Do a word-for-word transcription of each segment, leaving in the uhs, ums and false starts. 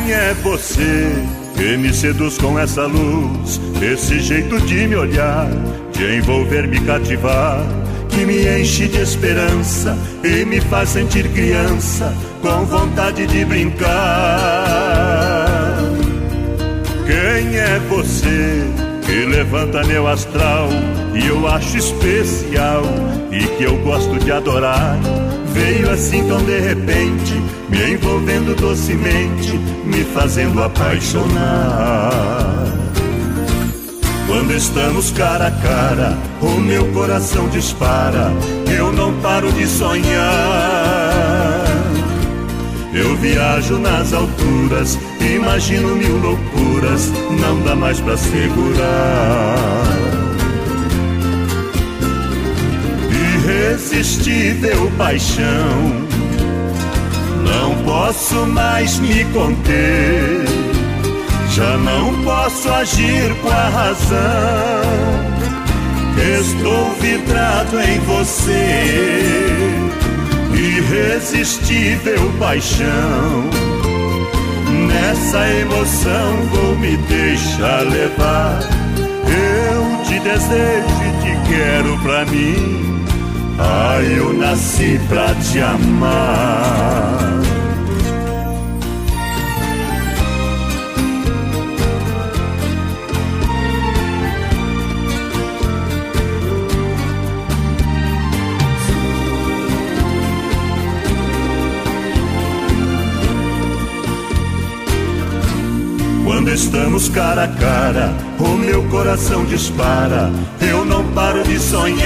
Quem é você que me seduz com essa luz, esse jeito de me olhar, de envolver, me cativar, que me enche de esperança e me faz sentir criança, com vontade de brincar? Quem é você que levanta meu astral e eu acho especial e que eu gosto de adorar? Veio assim tão de repente, me envolvendo docemente, me fazendo apaixonar. Quando estamos cara a cara, o meu coração dispara, eu não paro de sonhar. Eu viajo nas alturas, imagino mil loucuras, não dá mais pra segurar. Irresistível paixão, não posso mais me conter, já não posso agir com a razão, estou vidrado em você. Irresistível paixão, nessa emoção vou me deixar levar. Eu te desejo e te quero pra mim, ai, eu nasci pra te amar. Quando estamos cara a cara, o meu coração dispara, eu não paro de sonhar.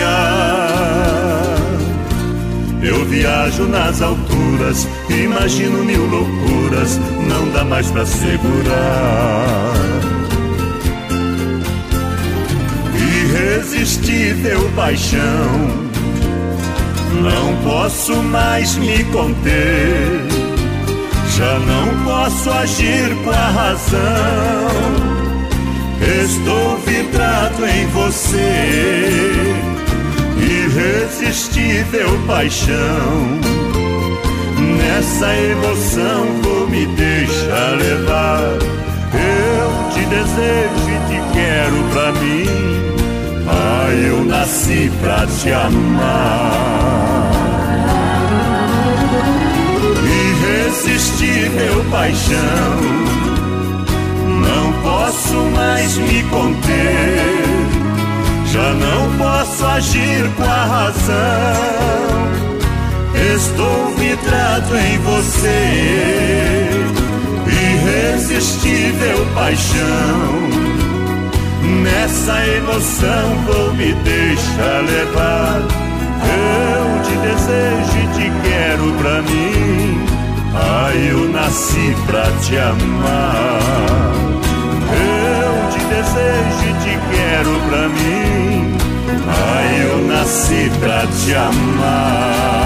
Eu viajo nas alturas, imagino mil loucuras, não dá mais pra segurar. Irresistível paixão, não posso mais me conter, já não posso agir com a razão, estou vidrado em você. Irresistível paixão, nessa emoção vou me deixar levar. Eu te desejo e te quero pra mim, ai, eu nasci pra te amar. Irresistível paixão, não posso mais me conter, já não posso agir com a razão, estou vidrado em você. Irresistível paixão, nessa emoção vou me deixar levar. Eu te desejo e te quero pra mim, ai, eu nasci pra te amar. Eu te desejo e te quero pra mim, ai, eu nasci pra te amar.